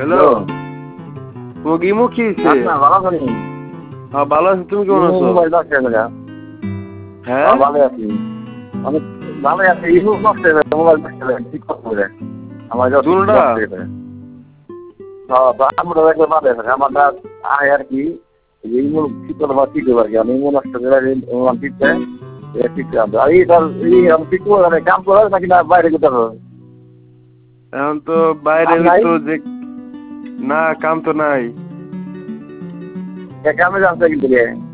Hello, তোমাকে imo কি হয়েছে? না ভালো করি। হ্যাঁ ভালো আছি, তুমি কেমন আছো? মোবাইল নষ্ট হয়ে গেছে। হ্যাঁ ভালো আছি, অনেক ভালো আছে। ইমো নষ্ট হয়ে গেছে, মোবাইল নষ্ট হয়ে গেছে, ঠিক করে আমার নষ্ট দুটা হয়ে গেছে। হ্যাঁ তো আমরা একবার ভালো আছে আমারটা আয় আর কি ইমো ঠিক করে বা ঠিক আর কি আমি ইমো নষ্ট করে ইমো ঠিক করে ঠিক করে আর এই আমি ঠিক করে কাম করে নাকি না বাইরে কোথাও এখন তো বাইরে তো যে না কাম তো নাই। কামে যাচ্ছে কিন্তু